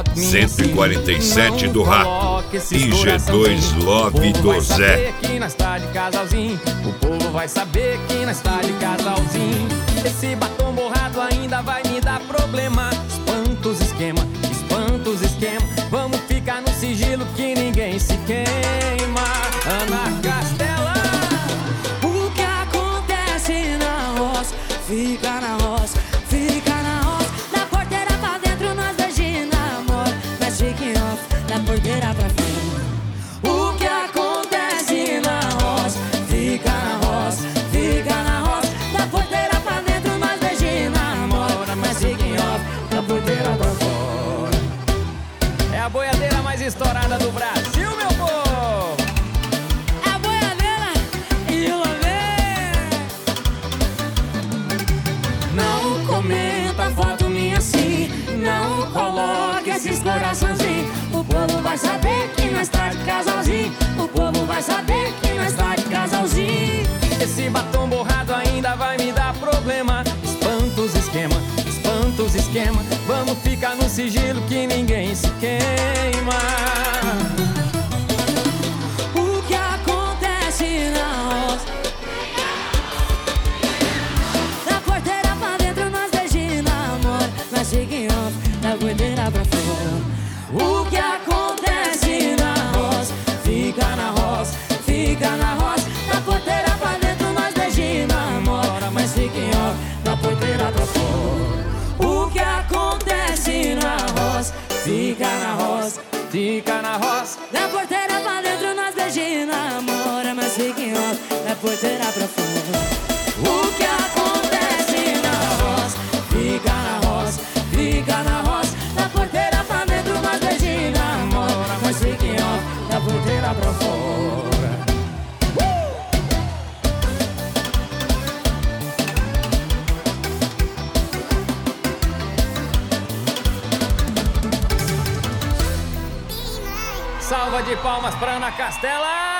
147 do Rato e G2 Love do Zé. Que nós tá de casalzinho, o povo vai saber que nós tá de casalzinho. Esse batom borrado ainda vai me dar problema. Espanta os esquema, espanta os esquema. Vamos ficar no sigilo que ninguém se queima. Ana Castela. O que acontece na roça, fica na roça, fica na roça. Da porteira pra dentro nós beijinhos namoro, mas chique off, da porteira pra fora. O que acontece na roça, fica na roça, fica na roça. Da porteira pra dentro nós beijinhos namoro, mas chique off, da porteira pra fora. É a boiadeira mais estourada do Brasil, meu povo. É a boiadeira e o lamê. Não comenta foto minha assim, não coloque esses coraçãozinhos. O povo vai saber que nós tá de casalzinho, o povo vai saber que nós tá de casalzinho. Esse batom borrado ainda vai me dar problema. Espanta os esquema, espanta os esquema. Vamos ficar no sigilo que ninguém se queima. O que acontece na roça, da porteira pra dentro nós beijinhos namoro, mas chique off, da porteira pra fora. O que acontece na roça, fica na roça, fica na roça. Da porteira pra dentro nós beijinhos namoro, mas chique off, da porteira pra fora. O que acontece na roça, fica na roça, Fica na roça. da porteira pra dentro nós beijinhos namoro, mas chique off, da porteira pra fora. O que acontece na roça, fica na roça, fica na roça. Da porteira pra dentro nós beijinhos namoro, mas chique off, da porteira pra fora. Salva de palmas pra Ana Castela.